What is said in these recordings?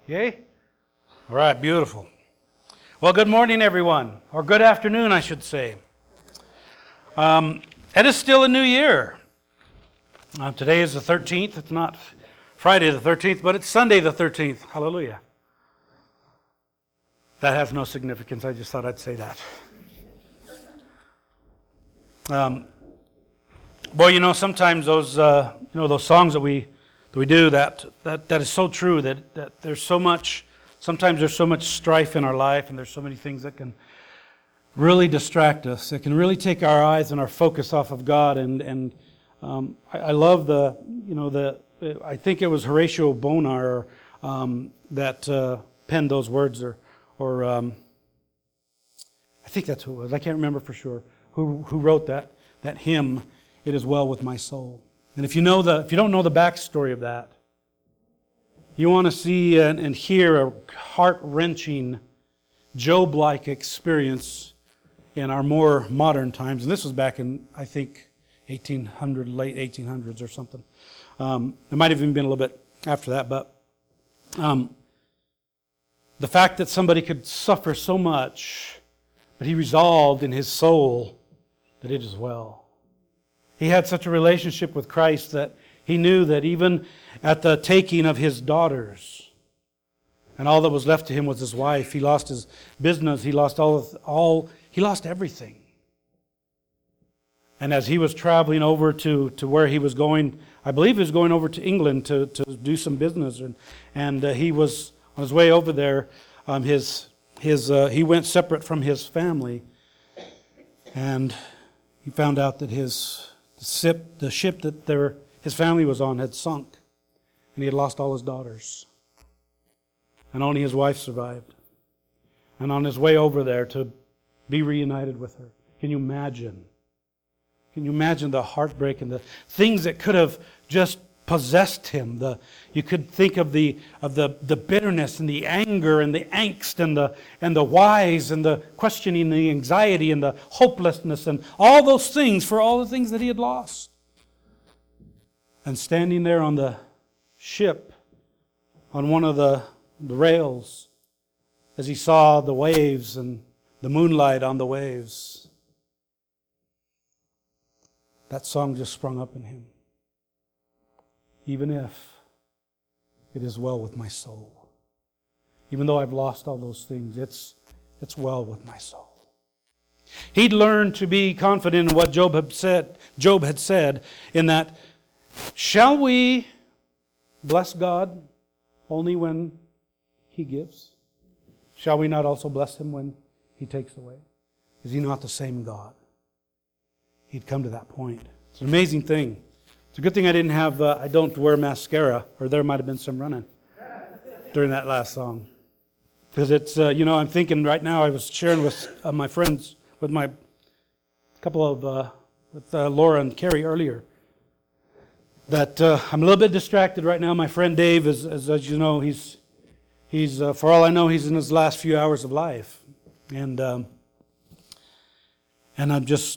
Yay? All right, beautiful. Well, good morning, everyone. Or good afternoon, I should say. It is still a new year. Today is the 13th. It's not Friday the 13th, but it's Sunday the 13th. Hallelujah. That has no significance. I just thought I'd say that. Sometimes those those songs that we do that is so true that there's so much. Sometimes there's so much strife in our life, and there's so many things that can really distract us. It can really take our eyes and our focus off of God. I love I think it was Horatio Bonar that penned those words, or I think that's who it was. I can't remember for sure who wrote that hymn. It is well with my soul. And if you don't know the backstory of that, you want to see and hear a heart-wrenching, Job-like experience in our more modern times. And this was back in, I think, late 1800s or something. It might have even been a little bit after that, but the fact that somebody could suffer so much, but he resolved in his soul that it is well. He had such a relationship with Christ that he knew that even at the taking of his daughters, and all that was left to him was his wife, he lost his business, he lost he lost everything. And as he was traveling over to where he was going, I believe he was going over to England to do some business, and he was on his way over there. He went separate from his family, and he found out that the ship that his family was on had sunk, and he had lost all his daughters, and only his wife survived. And on his way over there to be reunited with her, can you imagine? Can you imagine the heartbreak and the things that could have just possessed him? You could think of the bitterness and the anger and the angst and the whys and the questioning, the anxiety and the hopelessness and all those things for all the things that he had lost. And standing there on the ship, on one of the rails, as he saw the waves and the moonlight on the waves, that song just sprung up in him. Even if it is well with my soul. Even though I've lost all those things, it's well with my soul. He'd learned to be confident in what Job had said in that, shall we bless God only when He gives? Shall we not also bless Him when He takes away? Is He not the same God? He'd come to that point. It's an amazing thing. It's a good thing I don't wear mascara, or there might have been some running during that last song. Because it's, I'm thinking right now, I was sharing with my friends, with my couple of, with Laura and Carrie earlier, that I'm a little bit distracted right now. My friend Dave, as you know, he's for all I know, he's in his last few hours of life. And I'm just,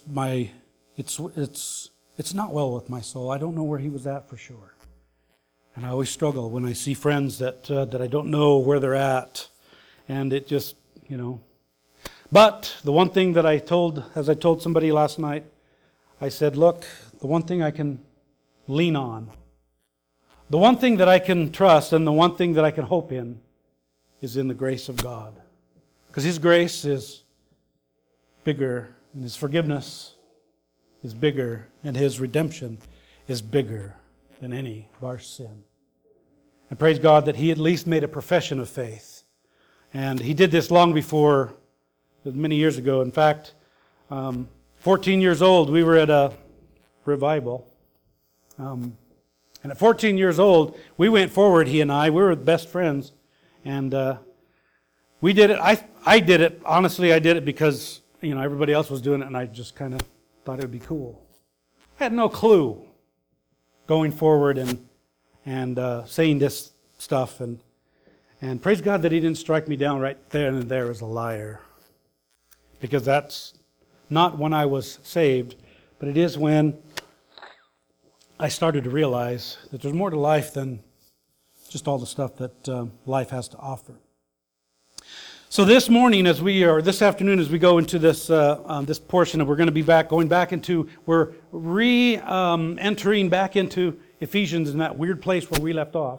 it's not well with my soul. I don't know where he was at for sure. And I always struggle when I see friends that I don't know where they're at. And it just, But the one thing that I told somebody last night, I said, look, the one thing I can lean on, the one thing that I can trust, and the one thing that I can hope in is in the grace of God. Because His grace is bigger, and His forgiveness is bigger, and His redemption is bigger than any of our sin. And praise God that He at least made a profession of faith. And He did this long before, many years ago. In fact, 14 years old, we were at a revival. And at 14 years old, we went forward, he and I. We were best friends. And we did it. I did it. Honestly, I did it because, everybody else was doing it, and I just kind of thought it would be cool. I had no clue going forward and saying this stuff. And praise God that He didn't strike me down right there and there as a liar. Because that's not when I was saved, but it is when I started to realize that there's more to life than just all the stuff that life has to offer. So this morning, this afternoon, as we go into this this portion, and we're going to be going back into, we're entering back into Ephesians in that weird place where we left off.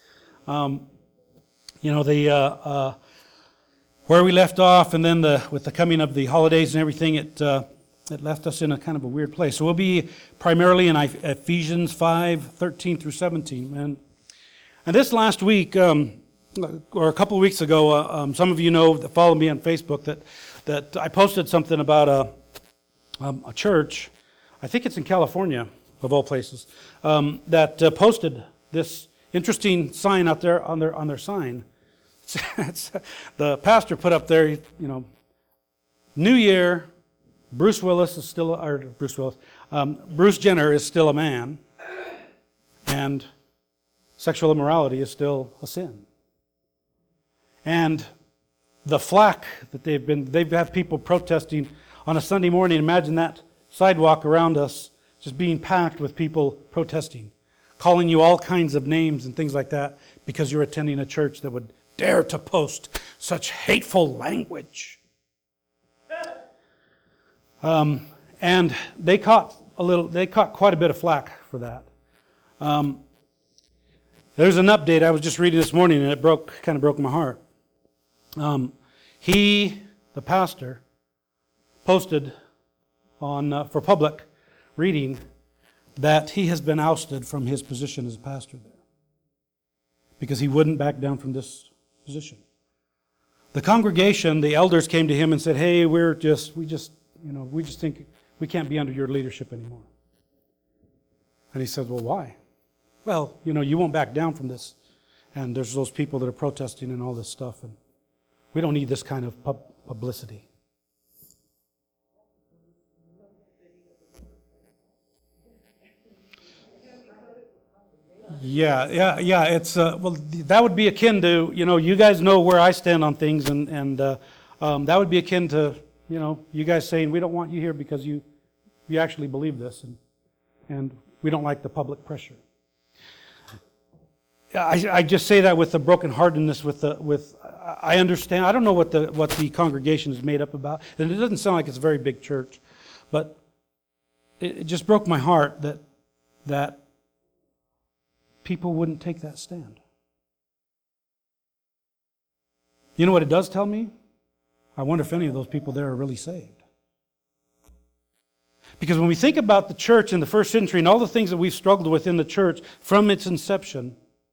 Where we left off, and then with the coming of the holidays and everything, it left us in a kind of a weird place. So we'll be primarily in Ephesians 5:13 through 17. And this last week, or a couple of weeks ago, some of you know that follow me on Facebook that I posted something about a church. I think it's in California, of all places, that posted this interesting sign out there on their sign. The pastor put up there, New Year, Bruce Jenner is still a man, and sexual immorality is still a sin. And the flack that they have people protesting on a Sunday morning. Imagine that sidewalk around us just being packed with people protesting, calling you all kinds of names and things like that because you're attending a church that would dare to post such hateful language. And they caught quite a bit of flack for that. There's an update I was just reading this morning, and it kind of broke my heart. The pastor, posted on for public reading that he has been ousted from his position as pastor there because he wouldn't back down from this position. The congregation, the elders came to him and said, "Hey, we just think we can't be under your leadership anymore." And he said, "Well, why?" "Well, you won't back down from this, and there's those people that are protesting and all this stuff, and we don't need this kind of publicity." Yeah. It's that would be akin to you guys know where I stand on things, and that would be akin to you guys saying we don't want you here because you actually believe this, and we don't like the public pressure. I just say that with the brokenheartedness. I understand. I don't know what the congregation is made up about, and it doesn't sound like it's a very big church, but it just broke my heart that people wouldn't take that stand. You know what it does tell me? I wonder if any of those people there are really saved. Because when we think about the church in the first century and all the things that we've struggled with in the church from its inception,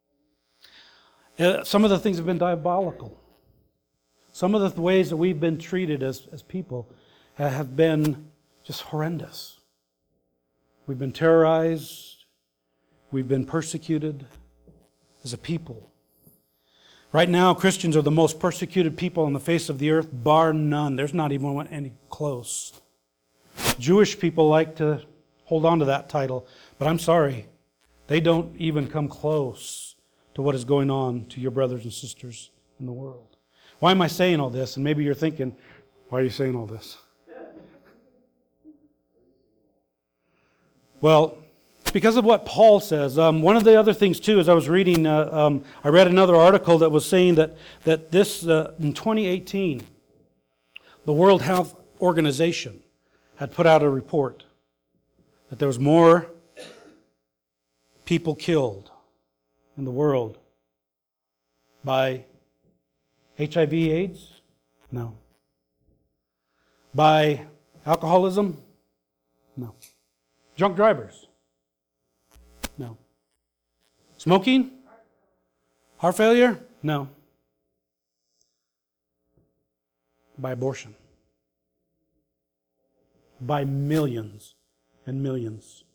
some of the things have been diabolical. Some of the ways that we've been treated as people have been just horrendous. We've been terrorized. We've been persecuted as a people. Right now, Christians are the most persecuted people on the face of the earth, bar none. There's not even one any close. Jewish people like to hold on to that title, but I'm sorry, they don't even come close to what is going on to your brothers and sisters in the world. Why am I saying all this? And maybe you're thinking, why are you saying all this? Well, because of what Paul says. One of the other things, too, as I was reading, I read another article that was saying that this, in 2018, the World Health Organization had put out a report that there was more people killed in the world by HIV/AIDS? No. By alcoholism? No. Drunk drivers? No. Smoking? Heart failure? No. By abortion. By millions and millions.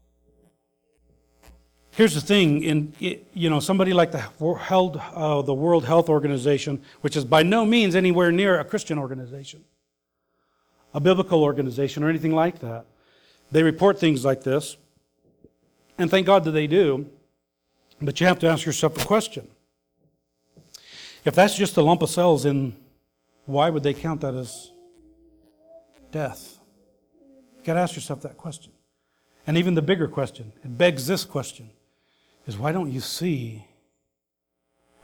Here's the thing, somebody like the World Health Organization, which is by no means anywhere near a Christian organization, a biblical organization, or anything like that. They report things like this, and thank God that they do, but you have to ask yourself a question. If that's just a lump of cells, then why would they count that as death? You've got to ask yourself that question. And even the bigger question, it begs this question, is why don't you see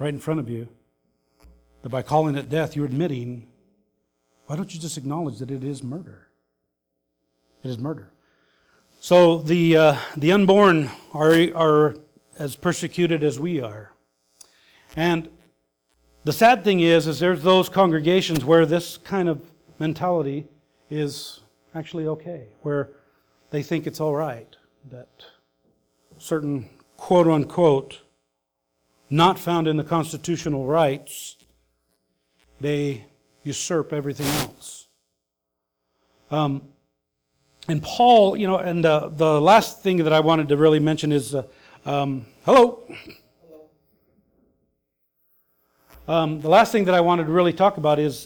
right in front of you, that by calling it death, you're admitting, why don't you just acknowledge that it is murder? It is murder. So the unborn are as persecuted as we are. And the sad thing is there's those congregations where this kind of mentality is actually okay, where they think it's all right that certain quote-unquote not found in the constitutional rights, they usurp everything else. And Paul, and the last thing that I wanted to really mention is, hello. The last thing that I wanted to really talk about is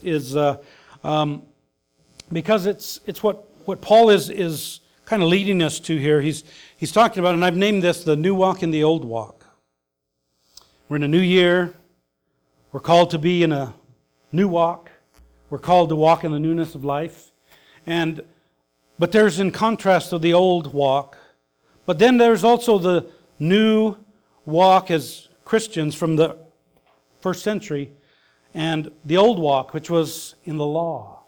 because it's what Paul is kind of leading us to here. He's talking about, and I've named this the new walk and the old walk. We're in a new year. We're called to be in a new walk. We're called to walk in the newness of life. But there's in contrast to the old walk. But then there's also the new walk as Christians from the first century, and the old walk, which was in the law.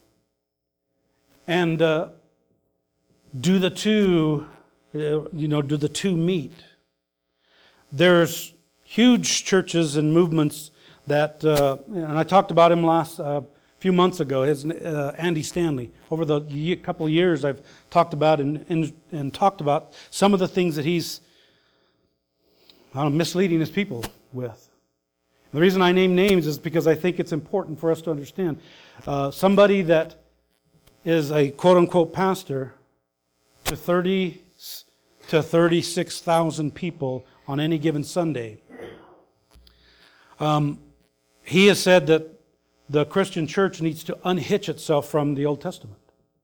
And do the two meet? There's huge churches and movements that, and I talked about him last few months ago, Andy Stanley. Over the couple of years, I've talked about and talked about some of the things that he's misleading his people with. The reason I name names is because I think it's important for us to understand. Somebody that is a quote-unquote pastor to 30 to 36,000 people on any given Sunday. He has said that the Christian church needs to unhitch itself from the Old Testament.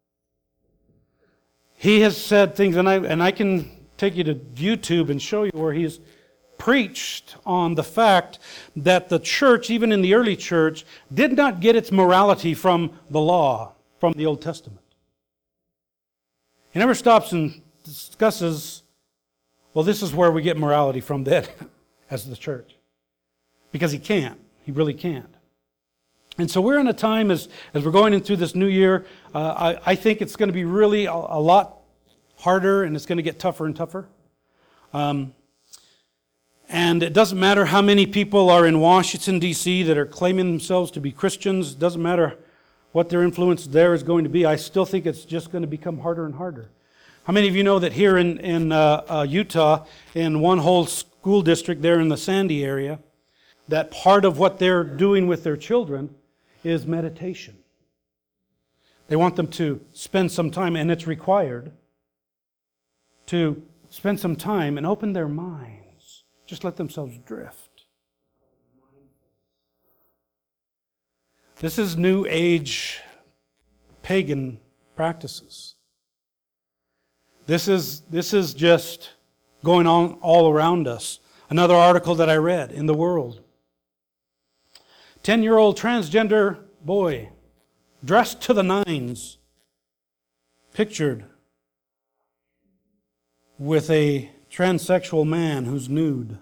He has said things, and I can take you to YouTube and show you where he's preached on the fact that the church, even in the early church, did not get its morality from the law, from the Old Testament. He never stops and discusses, well, this is where we get morality from then, as the church. Because he can't. He really can't. And so we're in a time, as we're going into this new year, I think it's going to be really a lot harder, and it's going to get tougher and tougher. And it doesn't matter how many people are in Washington, D.C. that are claiming themselves to be Christians. It doesn't matter what their influence there is going to be. I still think it's just going to become harder and harder. How many of you know that here in Utah, in one whole school district there in the Sandy area, that part of what they're doing with their children is meditation? They want them to spend some time, and it's required, to spend some time and open their minds. Just let themselves drift. This is New Age pagan practices. This is just going on all around us. Another article that I read in The World. 10-year-old transgender boy, dressed to the nines, pictured with a transsexual man who's nude.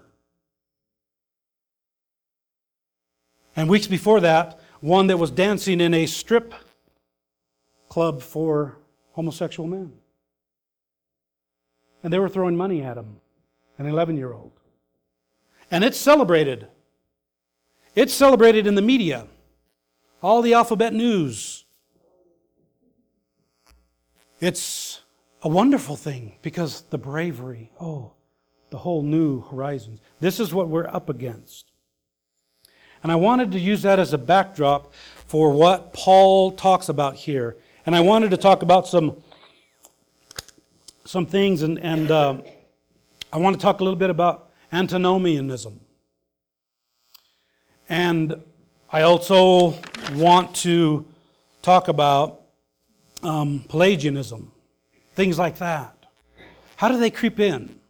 And weeks before that, one that was dancing in a strip club for homosexual men. And they were throwing money at him, an 11-year-old. And it's celebrated. It's celebrated in the media. All the alphabet news. It's a wonderful thing because the bravery, the whole new horizons. This is what we're up against. And I wanted to use that as a backdrop for what Paul talks about here. And I wanted to talk about some things, and I want to talk a little bit about antinomianism. And I also want to talk about Pelagianism, things like that. How do they creep in?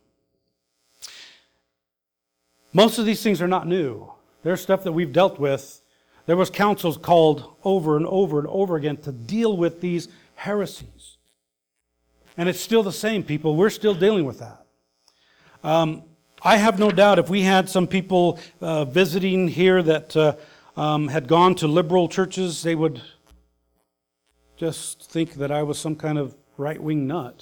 Most of these things are not new. There's stuff that we've dealt with. There was councils called over and over and over again to deal with these heresies. And it's still the same, people. We're still dealing with that. I have no doubt if we had some people visiting here that had gone to liberal churches, they would just think that I was some kind of right-wing nut.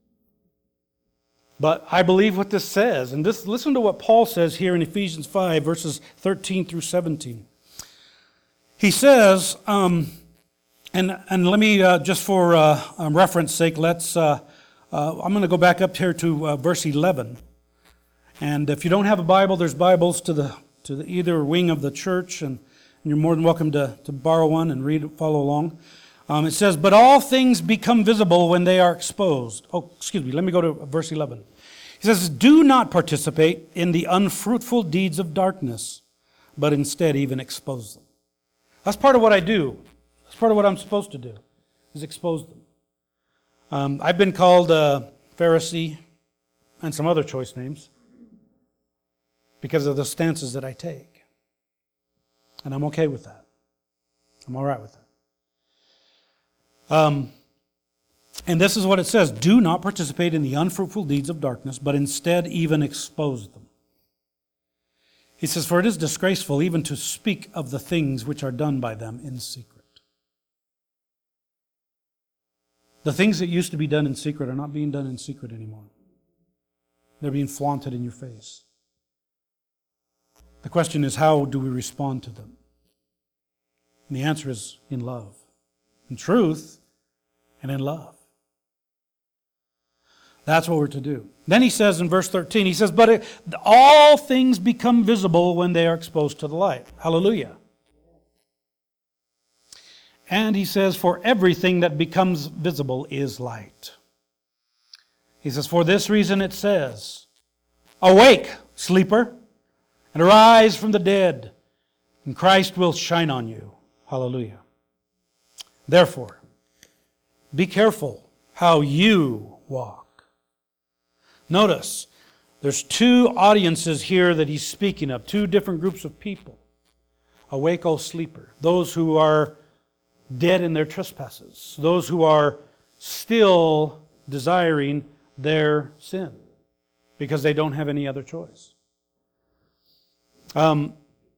But I believe what this says. And listen to what Paul says here in Ephesians 5, verses 13 through 17. He says, and let me, just for reference sake, I'm going to go back up here to verse 11. And if you don't have a Bible, there's Bibles to the either wing of the church, and you're more than welcome to borrow one and read it, follow along. It says, but all things become visible when they are exposed. Oh, excuse me, let me go to verse 11. He says, do not participate in the unfruitful deeds of darkness, but instead even expose them. That's part of what I do. That's part of what I'm supposed to do, is expose them. I've been called a Pharisee and some other choice names because of the stances that I take. And I'm okay with that. I'm all right with that. And this is what it says, do not participate in the unfruitful deeds of darkness, but instead even expose them. He says, for it is disgraceful even to speak of the things which are done by them in secret. The things that used to be done in secret are not being done in secret anymore. They're being flaunted in your face. The question is, how do we respond to them? And the answer is in love, in truth, and in love. That's what we're to do. Then he says in verse 13, he says, but all things become visible when they are exposed to the light. Hallelujah. And he says, for everything that becomes visible is light. He says, for this reason it says, awake, sleeper, and arise from the dead, and Christ will shine on you. Hallelujah. Therefore, be careful how you walk. Notice, there's two audiences here that he's speaking of, two different groups of people. Awake, O sleeper, those who are dead in their trespasses, those who are still desiring their sin because they don't have any other choice. And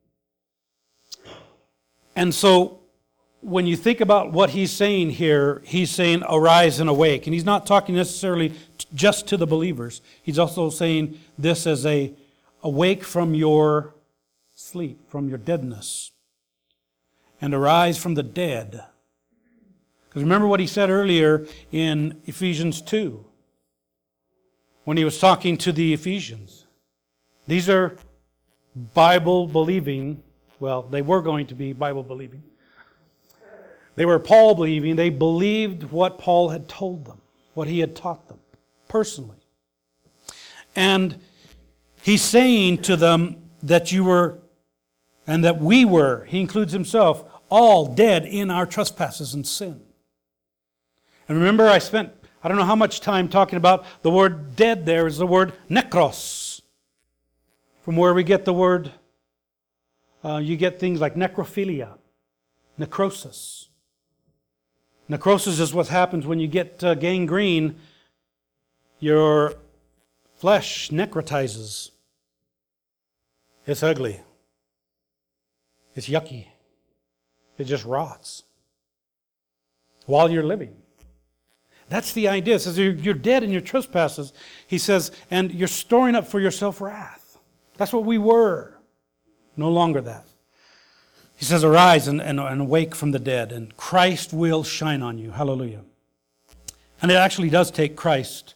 so, when you think about what he's saying here, he's saying arise and awake. And he's not talking necessarily just to the believers. He's also saying this as a awake from your sleep, from your deadness. And arise from the dead. Because remember what he said earlier in Ephesians 2. When he was talking to the Ephesians. These are Bible-believing, well, they were going to be Bible-believing. They were Paul believing. They believed what Paul had told them, what he had taught them personally. And he's saying to them that you were, and that we were, he includes himself, all dead in our trespasses and sin. And remember, I don't know how much time talking about the word dead there is the word nekros. From where we get the word, you get things like necrophilia, necrosis. Necrosis is what happens when you get gangrene. Your flesh necrotizes. It's ugly. It's yucky. It just rots while you're living. That's the idea. It says you're dead in your trespasses, he says, and you're storing up for yourself wrath. That's what we were. No longer that. He says, arise and awake from the dead, and Christ will shine on you. Hallelujah. And it actually does take Christ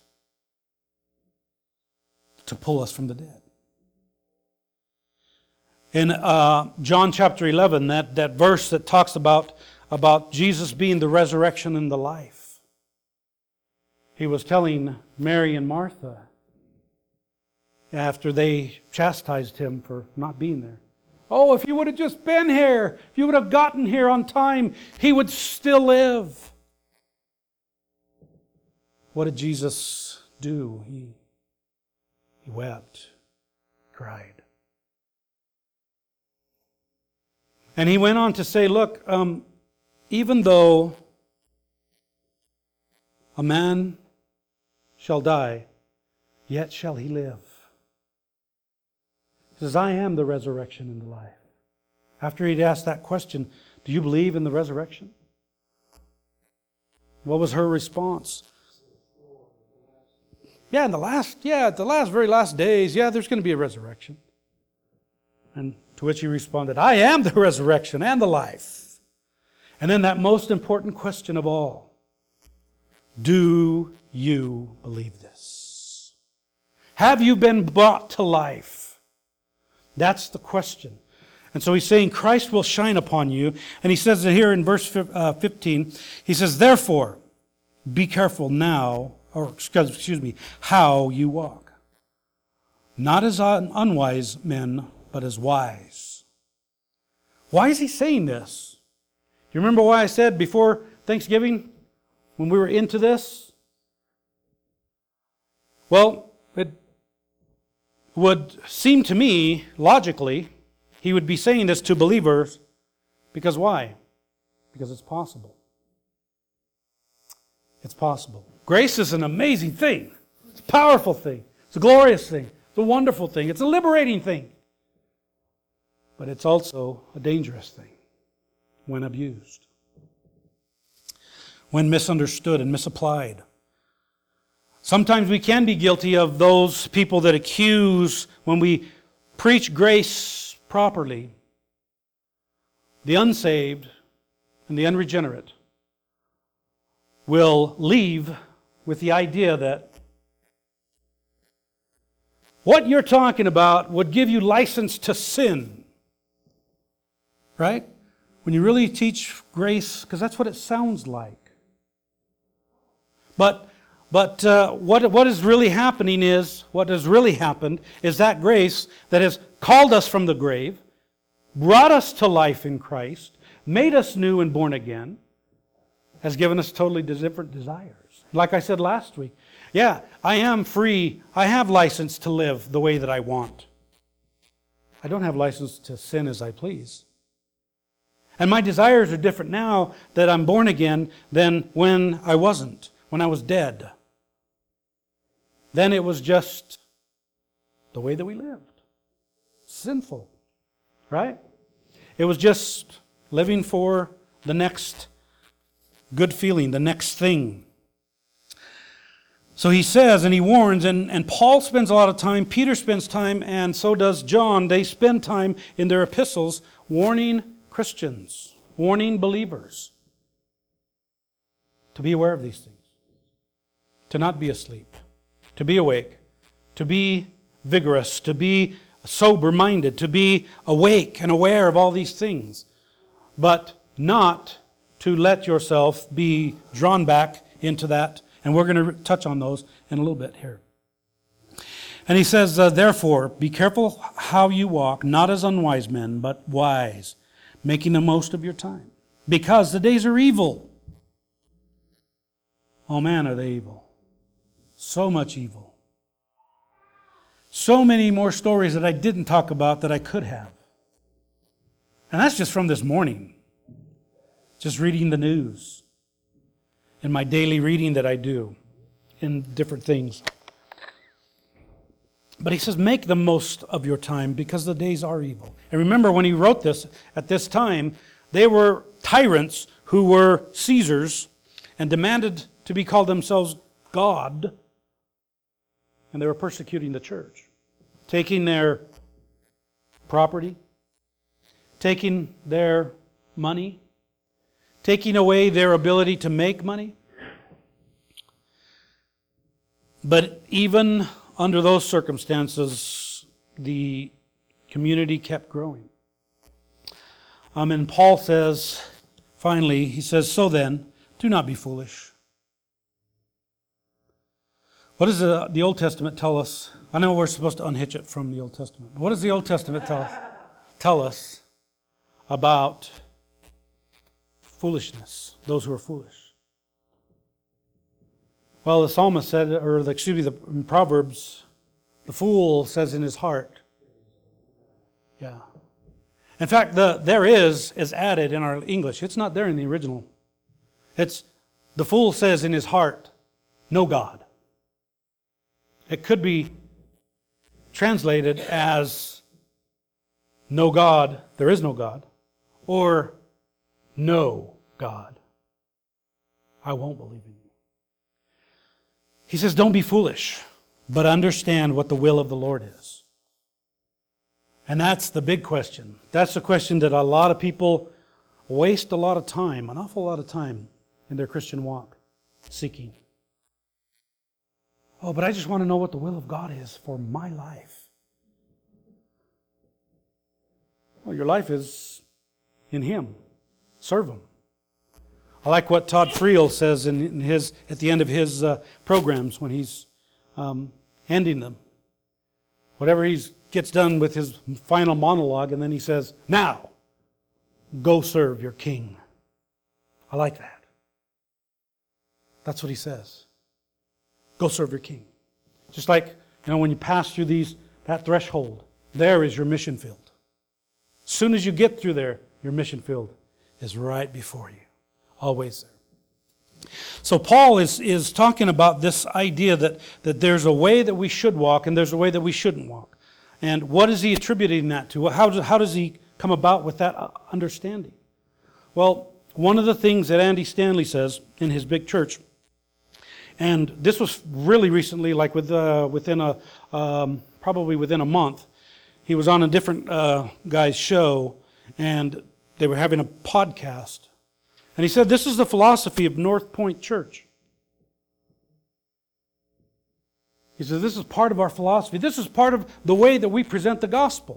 to pull us from the dead. In John chapter 11, that verse that talks about Jesus being the resurrection and the life. He was telling Mary and Martha after they chastised him for not being there. Oh, if you would have just been here, if you would have gotten here on time, he would still live. What did Jesus do? He wept, cried. And he went on to say, look, even though a man shall die, yet shall he live. He says, I am the resurrection and the life. After he'd asked that question, do you believe in the resurrection? What was her response? Yeah, the very last days, there's going to be a resurrection. And to which he responded, I am the resurrection and the life. And then that most important question of all, do you believe this? Have you been brought to life? That's the question. And so he's saying Christ will shine upon you. And he says it here in verse 15, he says, therefore, be careful now, how you walk. Not as unwise men, but as wise. Why is he saying this? Do you remember why I said before Thanksgiving, when we were into this? Well, it would seem to me, logically, he would be saying this to believers, because why? Because it's possible. It's possible. Grace is an amazing thing. It's a powerful thing. It's a glorious thing. It's a wonderful thing. It's a liberating thing. But it's also a dangerous thing when abused, when misunderstood and misapplied. Sometimes we can be guilty of those people that accuse, when we preach grace properly, the unsaved and the unregenerate will leave with the idea that what you're talking about would give you license to sin. Right? When you really teach grace, because that's what it sounds like. But what is really happening is, what has really happened is that grace that has called us from the grave, brought us to life in Christ, made us new and born again, has given us totally different desires. Like I said last week, I am free. I have license to live the way that I want. I don't have license to sin as I please. And my desires are different now that I'm born again than when I wasn't, when I was dead. Then it was just the way that we lived. Sinful, right? It was just living for the next good feeling, the next thing. So he says, and he warns, and Paul spends a lot of time, Peter spends time, and so does John. They spend time in their epistles warning Christians, warning believers to be aware of these things, to not be asleep, to be awake, to be vigorous, to be sober-minded, to be awake and aware of all these things, but not to let yourself be drawn back into that. And we're going to touch on those in a little bit here. And he says, therefore, be careful how you walk, not as unwise men, but wise, making the most of your time, because the days are evil. Oh man, are they evil. So much evil. So many more stories that I didn't talk about that I could have. And that's just from this morning. Just reading the news. In my daily reading that I do in different things. But he says, make the most of your time because the days are evil. And remember, when he wrote this, at this time, they were tyrants who were Caesars and demanded to be called themselves God. And they were persecuting the church, taking their property, taking their money, taking away their ability to make money. But even under those circumstances, the community kept growing. And Paul says, finally, he says, so then, do not be foolish. What does the Old Testament tell us? I know we're supposed to unhitch it from the Old Testament. What does the Old Testament tell us about foolishness, those who are foolish? Well, the psalmist said, in Proverbs, the fool says in his heart. Yeah. In fact, there is added in our English. It's not there in the original. It's, the fool says in his heart, no God. It could be translated as no God, there is no God, or no God, I won't believe in you. He says, don't be foolish, but understand what the will of the Lord is. And that's the big question. That's the question that a lot of people waste a lot of time, an awful lot of time in their Christian walk, seeking. Oh, but I just want to know what the will of God is for my life. Well, your life is in Him. Serve Him. I like what Todd Friel says in his at the end of his programs when he's ending them. Whatever he gets done with his final monologue, and then he says, "Now, go serve your King." I like that. That's what he says. Go serve your King. Just like, when you pass through that threshold, there is your mission field. As soon as you get through there, your mission field is right before you. Always there. So Paul is talking about this idea that there's a way that we should walk and there's a way that we shouldn't walk. And what is he attributing that to? How does he come about with that understanding? Well, one of the things that Andy Stanley says in his big church, and this was really recently, like probably within a month, he was on a different guy's show, and they were having a podcast. And he said, this is the philosophy of North Point Church. He said, this is part of our philosophy. This is part of the way that we present the gospel.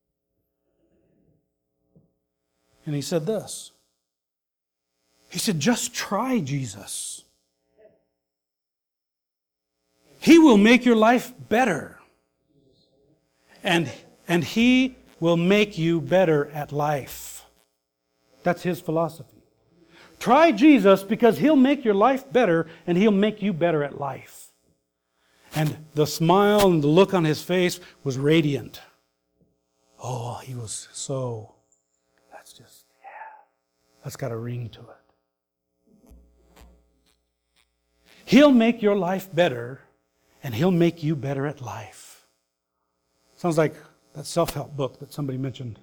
And he said this. He said, just try Jesus. He will make your life better. And He will make you better at life. That's his philosophy. Try Jesus because He'll make your life better and He'll make you better at life. And the smile and the look on his face was radiant. Oh, he was so, that's got a ring to it. He'll make your life better and He'll make you better at life. Sounds like that self-help book that somebody mentioned.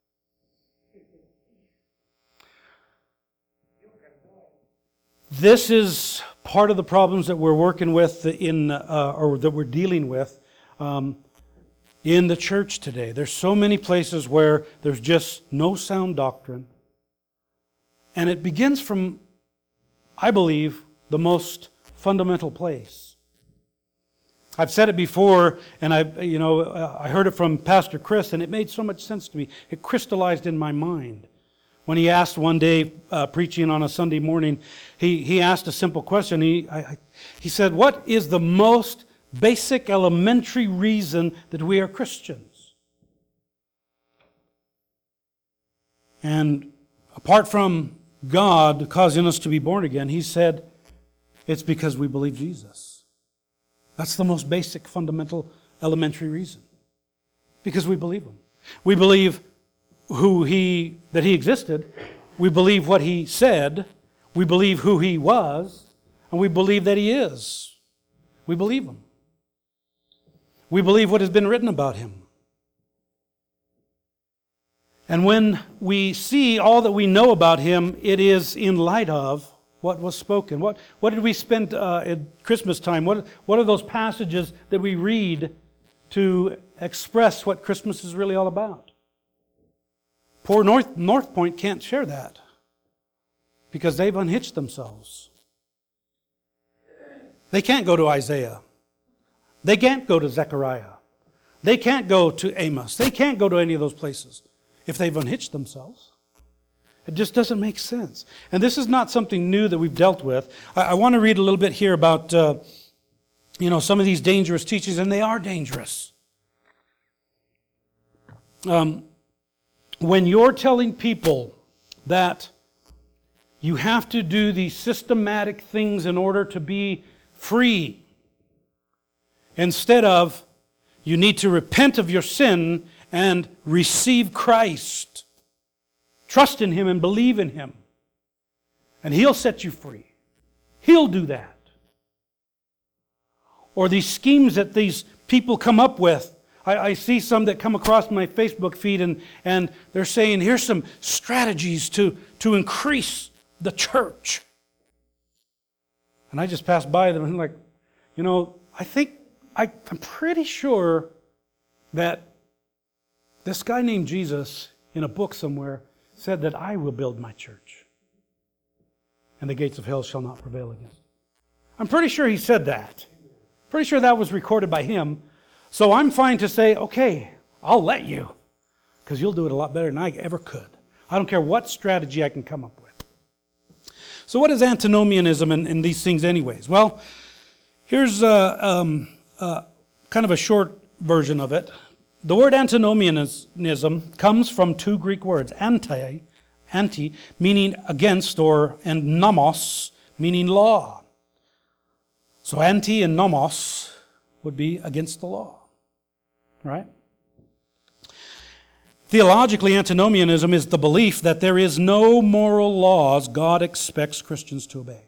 This is part of the problems that we're working with or that we're dealing with in the church today. There's so many places where there's just no sound doctrine. And it begins from, I believe, the most fundamental place. I've said it before, and I heard it from Pastor Chris, and it made so much sense to me. It crystallized in my mind. When he asked one day, preaching on a Sunday morning, he asked a simple question. He said, what is the most basic, elementary reason that we are Christians? And apart from God causing us to be born again, he said, it's because we believe Jesus. That's the most basic, fundamental, elementary reason. Because we believe Him. We believe that He existed. We believe what He said. We believe who He was. And we believe that He is. We believe Him. We believe what has been written about Him. And when we see all that we know about Him, it is in light of what was spoken. What did we spend at Christmas time? What are those passages that we read to express what Christmas is really all about? Poor North Point can't share that because they've unhitched themselves. They can't go to Isaiah. They can't go to Zechariah. They can't go to Amos. They can't go to any of those places if they've unhitched themselves. It just doesn't make sense. And this is not something new that we've dealt with. I want to read a little bit here about some of these dangerous teachings, and they are dangerous. When you're telling people that you have to do these systematic things in order to be free, instead of you need to repent of your sin and receive Christ, trust in Him and believe in Him, and He'll set you free. He'll do that. Or these schemes that these people come up with I see some that come across my Facebook feed and they're saying, here's some strategies to increase the church. And I just pass by them and I'm like, I'm pretty sure that this guy named Jesus in a book somewhere said that I will build my church and the gates of hell shall not prevail against it. I'm pretty sure he said that. Pretty sure that was recorded by him. So I'm fine to say, okay, I'll let you, because you'll do it a lot better than I ever could. I don't care what strategy I can come up with. So what is antinomianism in these things anyways? Well, here's kind of a short version of it. The word antinomianism comes from two Greek words, anti meaning against, and nomos meaning law. So anti and nomos would be against the law, right? Theologically, antinomianism is the belief that there is no moral laws God expects Christians to obey.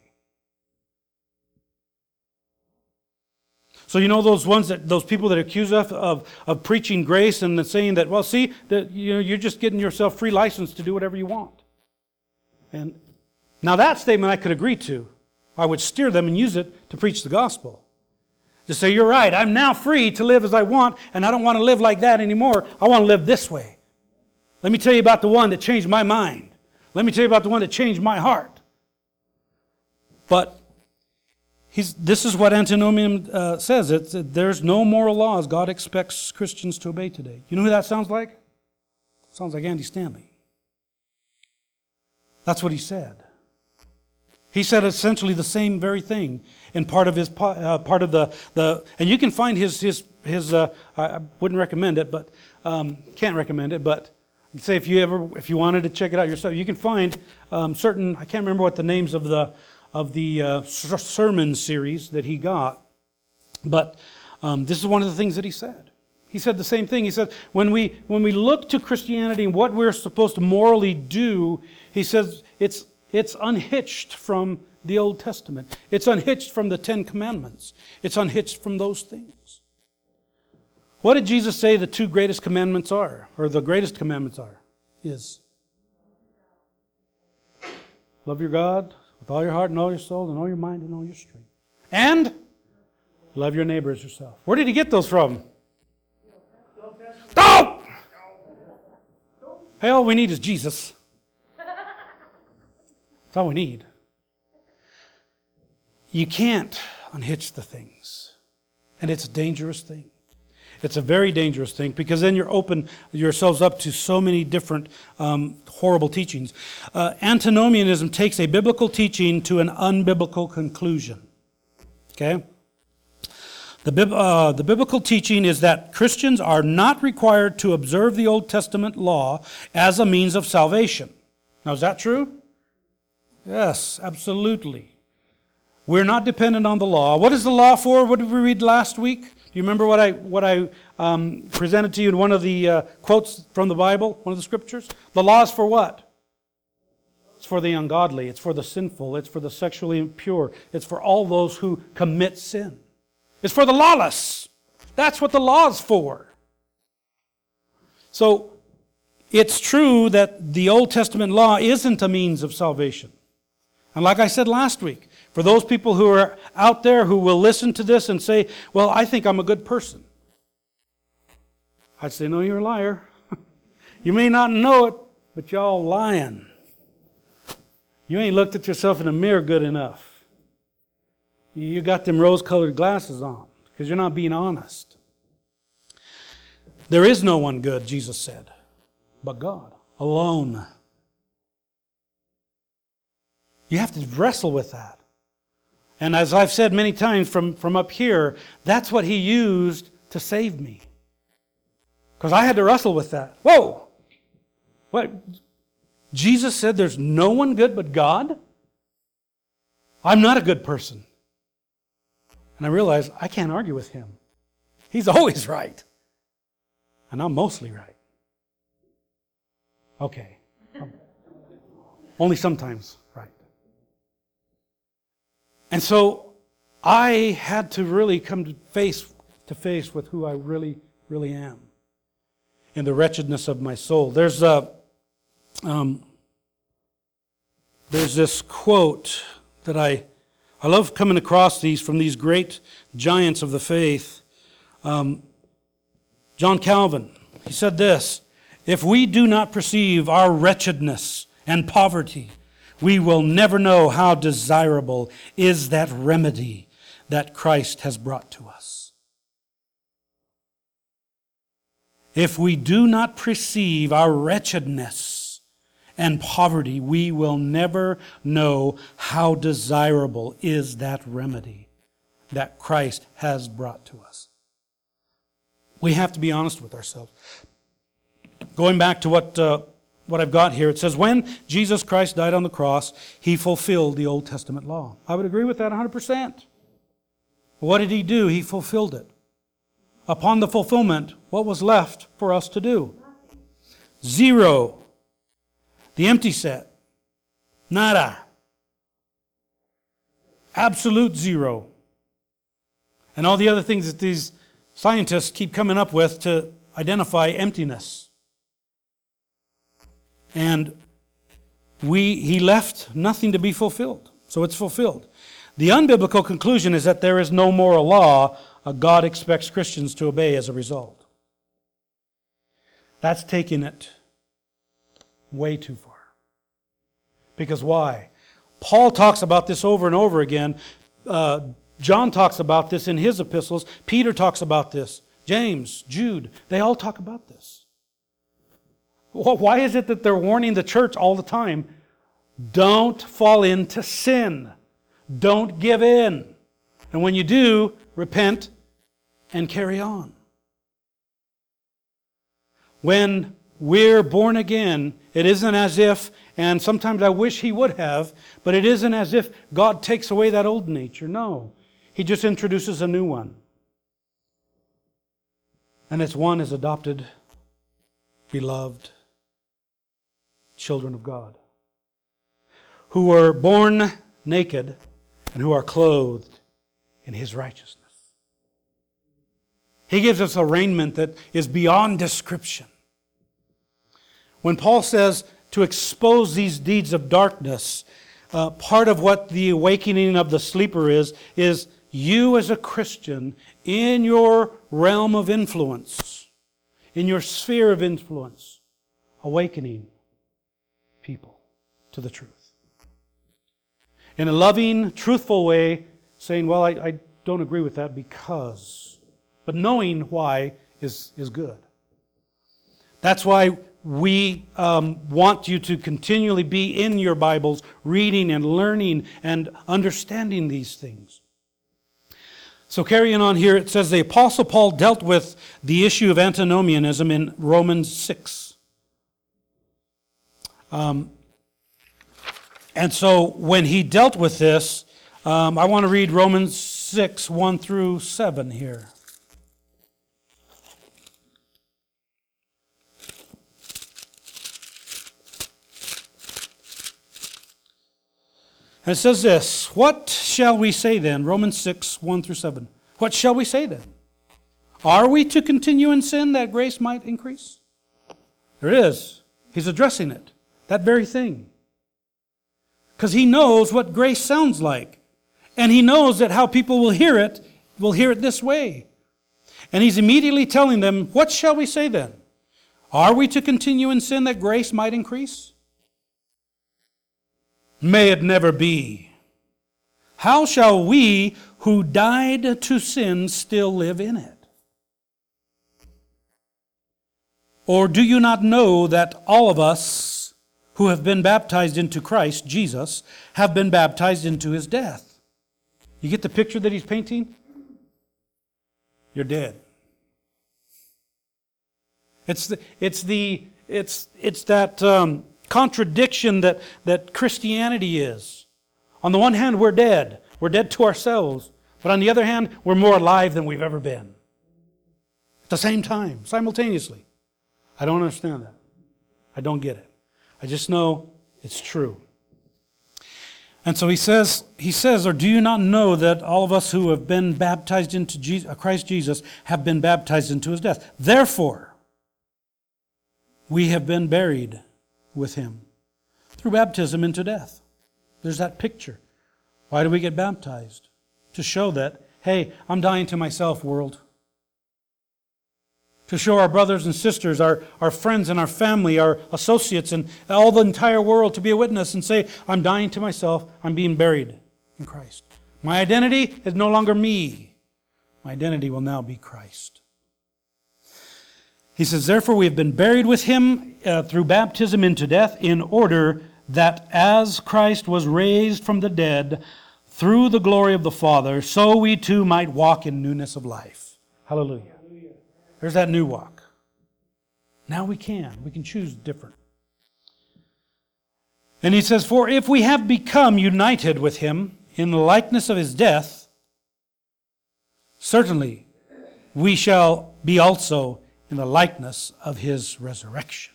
So those people that accuse us of preaching grace and saying that, well, see, that you're just getting yourself free license to do whatever you want. And now that statement I could agree to. I would steer them and use it to preach the gospel. To say, you're right, I'm now free to live as I want, and I don't want to live like that anymore. I want to live this way. Let me tell you about the one that changed my mind. Let me tell you about the one that changed my heart. But this is what antinomian says. There's no moral laws God expects Christians to obey today. You know who that sounds like? Sounds like Andy Stanley. That's what he said. He said essentially the same very thing in part of his part of the and you can find his I wouldn't recommend it, but can't recommend it, but I'd say if you wanted to check it out yourself, you can find certain, I can't remember what the names of the sermon series that he got, but this is one of the things that he said. He said the same thing. He said when we look to Christianity and what we're supposed to morally do, he says it's unhitched from the Old Testament. It's unhitched from the Ten Commandments. It's unhitched from those things. What did Jesus say the two greatest commandments are, or the greatest commandments are? Is love your God with all your heart and all your soul and all your mind and all your strength. And love your neighbor as yourself. Where did he get those from? Oh! Hey, all we need is Jesus. That's all we need. You can't unhitch the things. And it's a dangerous thing. It's a very dangerous thing because then you're open yourselves up to so many different horrible teachings. Antinomianism takes a biblical teaching to an unbiblical conclusion. Okay? The biblical teaching is that Christians are not required to observe the Old Testament law as a means of salvation. Now, is that true? Yes, absolutely. We're not dependent on the law. What is the law for? What did we read last week? Do you remember what I presented to you in one of the quotes from the Bible, one of the scriptures? The law is for what? It's for the ungodly. It's for the sinful. It's for the sexually impure. It's for all those who commit sin. It's for the lawless. That's what the law is for. So, it's true that the Old Testament law isn't a means of salvation. And like I said last week, for those people who are out there who will listen to this and say, well, I think I'm a good person, I'd say, no, you're a liar. You may not know it, but y'all lying. You ain't looked at yourself in the mirror good enough. You got them rose-colored glasses on because you're not being honest. There is no one good, Jesus said, but God alone. You have to wrestle with that. And as I've said many times from up here, that's what He used to save me. Because I had to wrestle with that. Whoa! What? Jesus said there's no one good but God? I'm not a good person. And I realized I can't argue with Him. He's always right. And I'm mostly right. Okay. Only sometimes right. And so I had to really come to face with who I really really am. In the wretchedness of my soul. There's this quote that I love coming across these from these great giants of the faith. John Calvin, he said this: "If we do not perceive our wretchedness and poverty, we will never know how desirable is that remedy that Christ has brought to us." If we do not perceive our wretchedness and poverty, we will never know how desirable is that remedy that Christ has brought to us. We have to be honest with ourselves. Going back to what I've got here, it says, when Jesus Christ died on the cross, He fulfilled the Old Testament law. I would agree with that 100%. What did He do? He fulfilled it. Upon the fulfillment, what was left for us to do? Zero. The empty set. Nada. Absolute zero. And all the other things that these scientists keep coming up with to identify emptiness. And He left nothing to be fulfilled. So it's fulfilled. The unbiblical conclusion is that there is no moral law God expects Christians to obey as a result. That's taking it way too far. Because why? Paul talks about this over and over again. John talks about this in his epistles. Peter talks about this. James, Jude, they all talk about this. Why is it that they're warning the church all the time? Don't fall into sin. Don't give in. And when you do, repent and carry on. When we're born again, it isn't as if, and sometimes I wish He would have, but it isn't as if God takes away that old nature. No. He just introduces a new one. And it's one as adopted, beloved children of God, who were born naked and who are clothed in His righteousness. He gives us a raiment that is beyond description. When Paul says to expose these deeds of darkness, part of what the awakening of the sleeper is you as a Christian in your realm of influence, in your sphere of influence, awakening people to the truth. In a loving, truthful way, saying, well, I don't agree with that because... But knowing why is good. That's why we want you to continually be in your Bibles, reading and learning and understanding these things. So carrying on here, it says the Apostle Paul dealt with the issue of antinomianism in Romans 6. And so when he dealt with this, I want to read Romans 6, 1 through 7 here. And it says this: what shall we say then? Romans 6, 1 through 7. What shall we say then? Are we to continue in sin that grace might increase? There it is. He's addressing it. That very thing. Because he knows what grace sounds like. And he knows that how people will hear it this way. And he's immediately telling them, what shall we say then? Are we to continue in sin that grace might increase? May it never be. How shall we who died to sin still live in it? Or do you not know that all of us who have been baptized into Christ Jesus have been baptized into His death? You get the picture that he's painting? You're dead. It's that contradiction that Christianity is. On the one hand, we're dead. We're dead to ourselves. But on the other hand, we're more alive than we've ever been. At the same time, simultaneously. I don't understand that. I don't get it. I just know it's true. And so he says, or do you not know that all of us who have been baptized into Christ Jesus have been baptized into his death? Therefore, we have been buried with him through baptism into death. There's that picture. Why do we get baptized? To show that, hey, I'm dying to myself, world. To show our brothers and sisters, our friends and our family, our associates, and all the entire world to be a witness and say, I'm dying to myself, I'm being buried in Christ. My identity is no longer me. My identity will now be Christ. He says, therefore we have been buried with him through baptism into death, in order that as Christ was raised from the dead through the glory of the Father, so we too might walk in newness of life. Hallelujah. There's that new walk. Now we can. We can choose different. And he says, for if we have become united with him in the likeness of his death, certainly we shall be also in the likeness of his resurrection.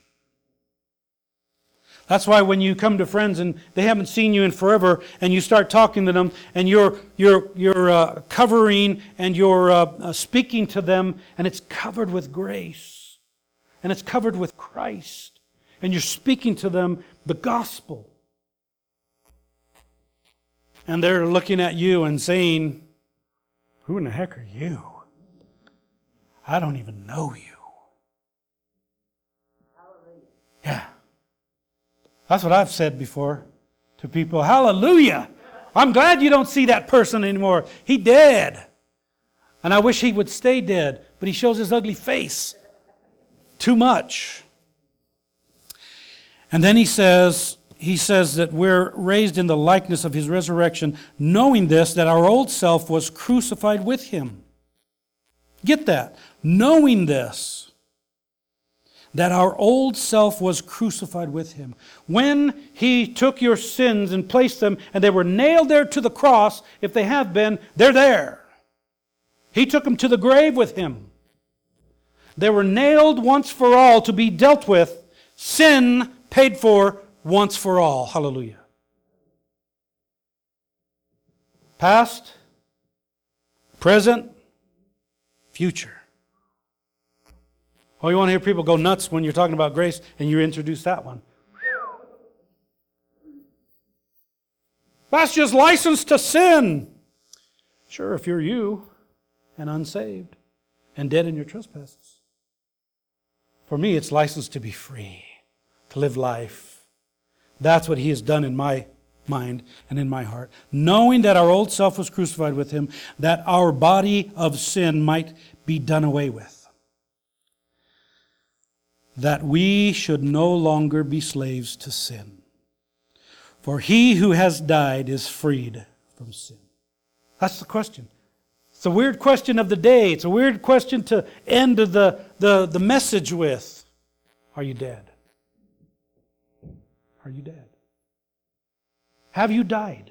That's why when you come to friends and they haven't seen you in forever, and you start talking to them, and you're covering and you're speaking to them, and it's covered with grace, and it's covered with Christ, and you're speaking to them the gospel, and they're looking at you and saying, "Who in the heck are you? I don't even know you." Yeah. That's what I've said before to people. Hallelujah! I'm glad you don't see that person anymore. He dead. And I wish he would stay dead, but he shows his ugly face too much. And then he says that we're raised in the likeness of his resurrection, knowing this, that our old self was crucified with him. Get that? Knowing this, that our old self was crucified with him. When he took your sins and placed them, and they were nailed there to the cross, if they have been, they're there. He took them to the grave with him. They were nailed once for all to be dealt with, sin paid for once for all. Hallelujah. Past, present, future. Oh, you want to hear people go nuts when you're talking about grace and you introduce that one. That's just license to sin. Sure, if you're you and unsaved and dead in your trespasses. For me, it's license to be free, to live life. That's what he has done in my mind and in my heart. Knowing that our old self was crucified with him, that our body of sin might be done away with. That we should no longer be slaves to sin. For he who has died is freed from sin. That's the question. It's a weird question of the day. It's a weird question to end the message with. Are you dead? Are you dead? Have you died?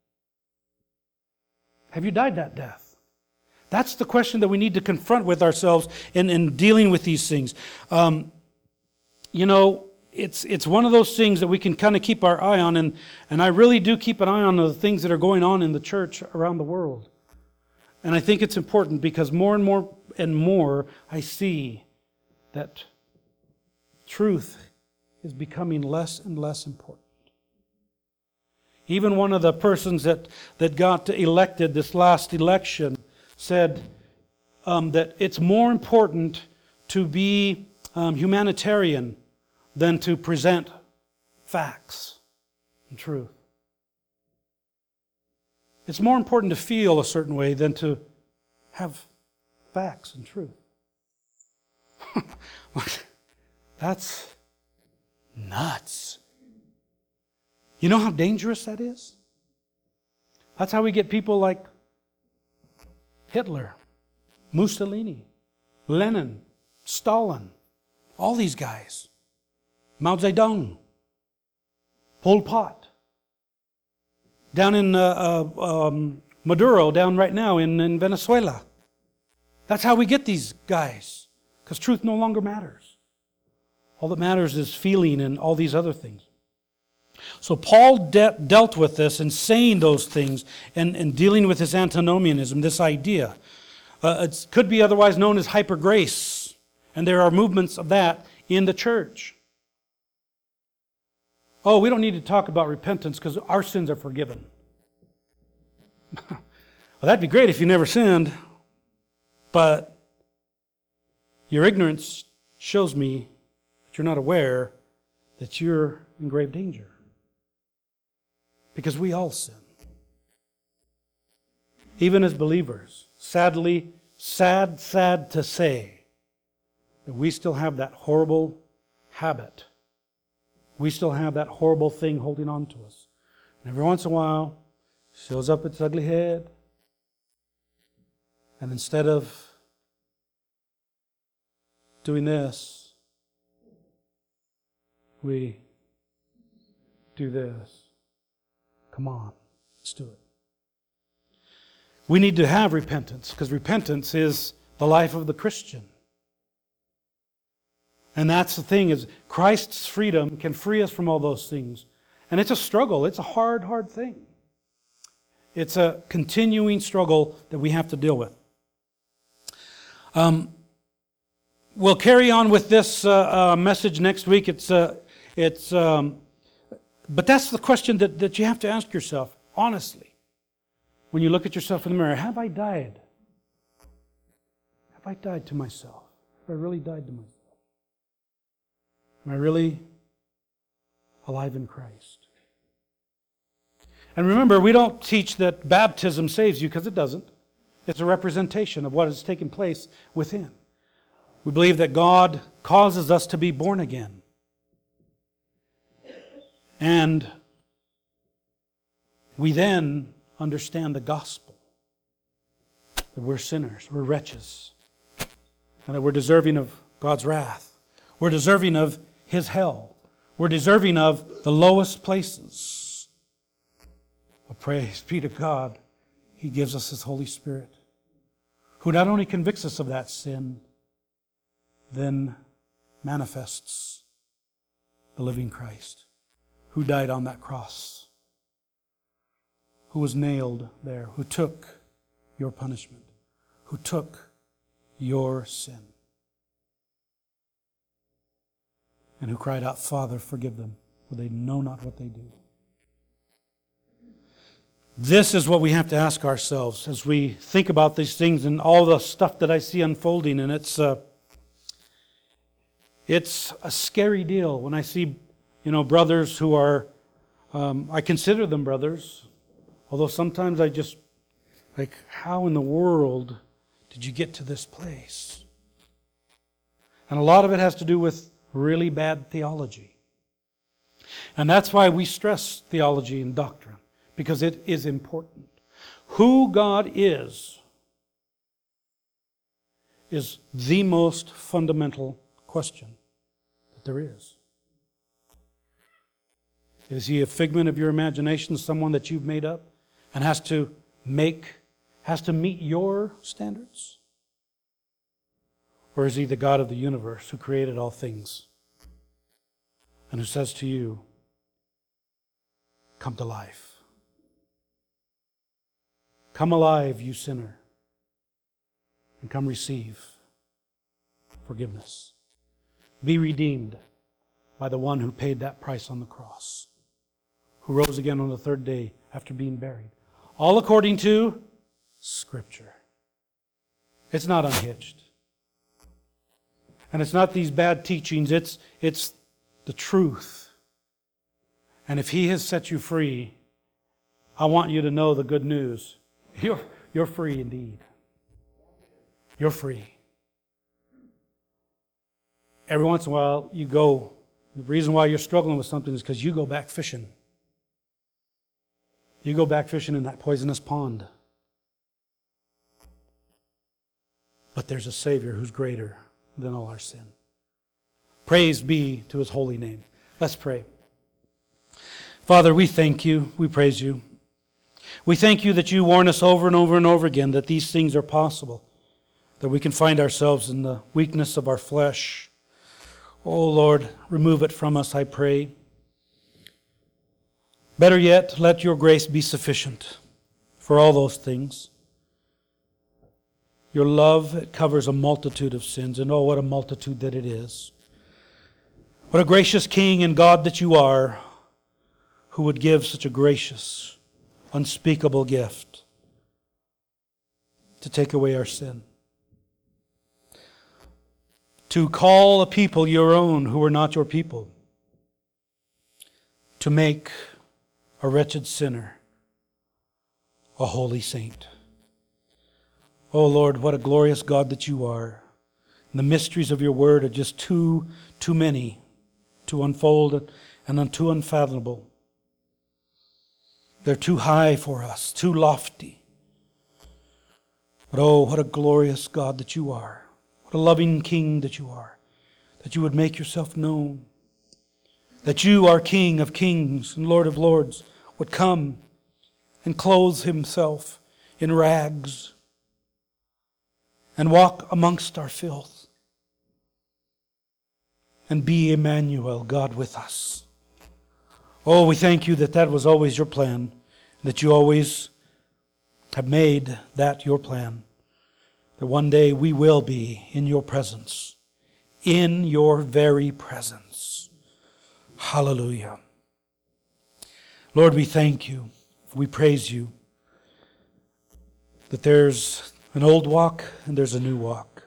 Have you died that death? That's the question that we need to confront with ourselves in dealing with these things. You know, it's one of those things that we can kind of keep our eye on, and I really do keep an eye on the things that are going on in the church around the world. And I think it's important because more and more I see that truth is becoming less and less important. Even one of the persons that got elected this last election said that it's more important to be humanitarian than to present facts and truth. It's more important to feel a certain way than to have facts and truth. That's nuts. You know how dangerous that is? That's how we get people like Hitler, Mussolini, Lenin, Stalin, all these guys. Mao Zedong, Pol Pot, down in Maduro, down right now in Venezuela. That's how we get these guys, because truth no longer matters. All that matters is feeling and all these other things. So Paul dealt with this and saying those things and dealing with this antinomianism, this idea. It could be otherwise known as hyper grace. And there are movements of that in the church. Oh, we don't need to talk about repentance because our sins are forgiven. Well, that'd be great if you never sinned. But your ignorance shows me that you're not aware that you're in grave danger. Because we all sin. Even as believers. Sadly, sad to say that we still have that horrible habit. We still have that horrible thing holding on to us. And every once in a while, it shows up its ugly head. And instead of doing this, we do this. Come on, let's do it. We need to have repentance because repentance is the life of the Christian. And that's the thing, is Christ's freedom can free us from all those things. And it's a struggle. It's a hard thing. It's a continuing struggle that we have to deal with. We'll carry on with this message next week. But that's the question that you have to ask yourself, honestly. When you look at yourself in the mirror, have I died? Have I died to myself? Have I really died to myself? Am I really alive in Christ? And remember, we don't teach that baptism saves you because it doesn't. It's a representation of what has taken place within. We believe that God causes us to be born again. And we then understand the gospel. That we're sinners, we're wretches, and that we're deserving of God's wrath. We're deserving of His hell. We're deserving of the lowest places. But praise be to God, He gives us His Holy Spirit, who not only convicts us of that sin, then manifests the living Christ, who died on that cross, who was nailed there, who took your punishment, who took your sin, and who cried out, Father, forgive them, for they know not what they do. This is what we have to ask ourselves as we think about these things and all the stuff that I see unfolding. And it's a scary deal when I see, brothers who are, I consider them brothers, although sometimes I just, how in the world did you get to this place? And a lot of it has to do with really bad theology. And that's why we stress theology and doctrine, because it is important. Who God is the most fundamental question that there is. Is He a figment of your imagination, someone that you've made up and has to meet your standards? Or is He the God of the universe who created all things and who says to you, come to life. Come alive, you sinner, and come receive forgiveness. Be redeemed by the one who paid that price on the cross, who rose again on the third day after being buried. All according to Scripture. It's not unhitched. And it's not these bad teachings, it's the truth. And if He has set you free, I want you to know the good news. You're free indeed. You're free. Every once in a while you go, the reason why you're struggling with something is because you go back fishing. You go back fishing in that poisonous pond. But there's a Savior who's greater than all our sin. Praise be to His holy name. Let's pray. Father, we thank You. We praise You. We thank You that You warn us over and over and over again that these things are possible, that we can find ourselves in the weakness of our flesh. Oh Lord, remove it from us, I pray. Better yet, let your grace be sufficient for all those things. Your love, it covers a multitude of sins, and oh, what a multitude that it is. What a gracious King and God that you are, who would give such a gracious, unspeakable gift to take away our sin. To call a people your own who were not your people. To make a wretched sinner a holy saint. Oh Lord, what a glorious God that you are. And the mysteries of your word are just too many to unfold and too unfathomable. They're too high for us, too lofty. But oh, what a glorious God that you are. What a loving King that you are. That you would make yourself known. That you, our King of kings and Lord of lords, would come and clothe himself in rags and walk amongst our filth and be Emmanuel, God with us. Oh, we thank you that that was always your plan, that you always have made that your plan, that one day we will be in your presence, in your very presence. Hallelujah. Lord, we thank you. We praise you that there's an old walk and there's a new walk.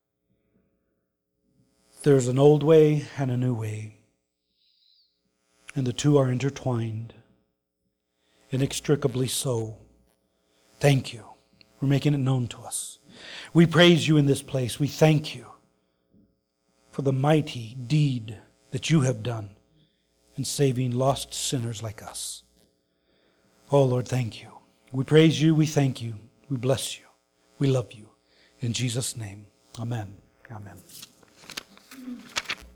There's an old way and a new way. And the two are intertwined, inextricably so. Thank you for making it known to us. We praise you in this place. We thank you for the mighty deed that you have done in saving lost sinners like us. Oh Lord, thank you. We praise you. We thank you. We bless you. We love you. In Jesus' name, amen. Amen.